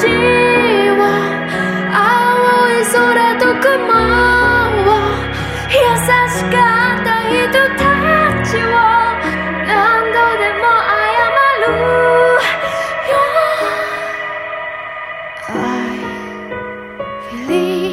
は青い空と雲を優しかった人たちを何度でも謝るよ I believe